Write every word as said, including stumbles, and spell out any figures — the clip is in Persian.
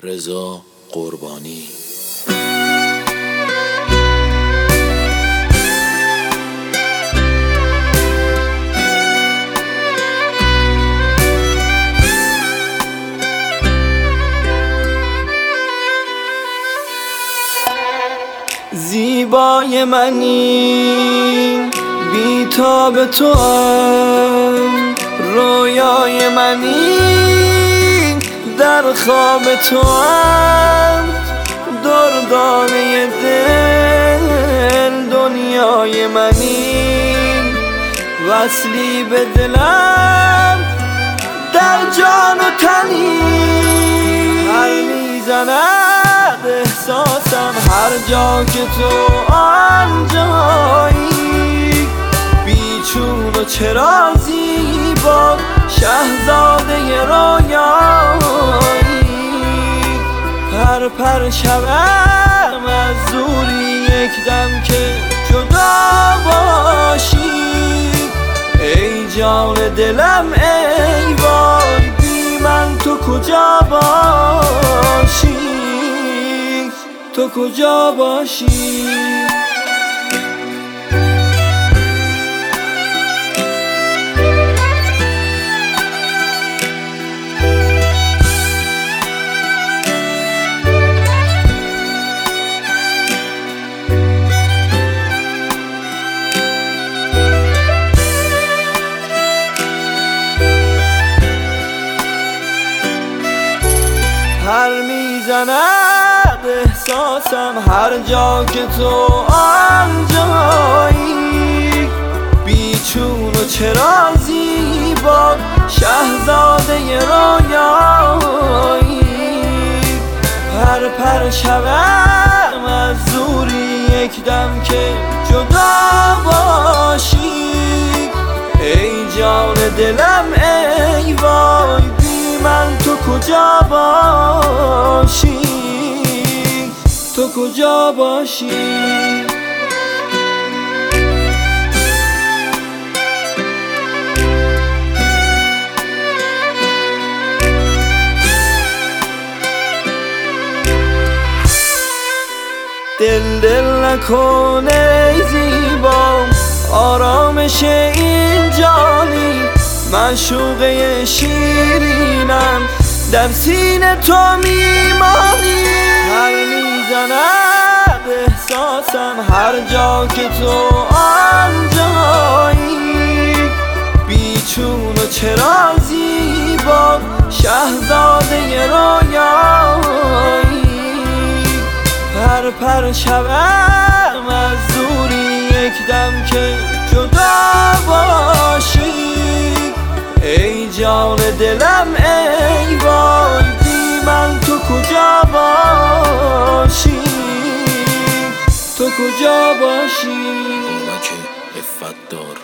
رضا قربانی. زیبای منی بی تاب تو هم، رویای منی در خواب تو هم، دردانه دل دنیای منی، وصلی به دلم در جان و تنی. هر میزند احساسم هر جا که تو آنجایی، بیچون و چرا زیبا شهزاده رویایی. پر پر شوم از دوری یک دم که جدا باشی، ای جان دلم ای وای بی من تو کجا باشی، تو کجا باشی. هر میزند احساسم هر جا که تو آنجایی، بیچون و چرا زیبا شهزاده رویایی. پر پر شوم از دوری یک دم که جدا باشی، ای جان دلم ای وای بی من تو کجا باشی، تو کجا باشی. دل دل نکنه ای زیبا، آرامش این جانی، معشوقه شیرینم در سینه تو میمانی. هر میزند احساسم هر جا که تو آنجایی، بیچون و چرا زیبا شهزاده رویایی. پر پر شوم از دوری یک دم که جدا باشی، ای جان دلم ای وای بی من تو کجا باشی، تو کجا باشی. آمک عفت دار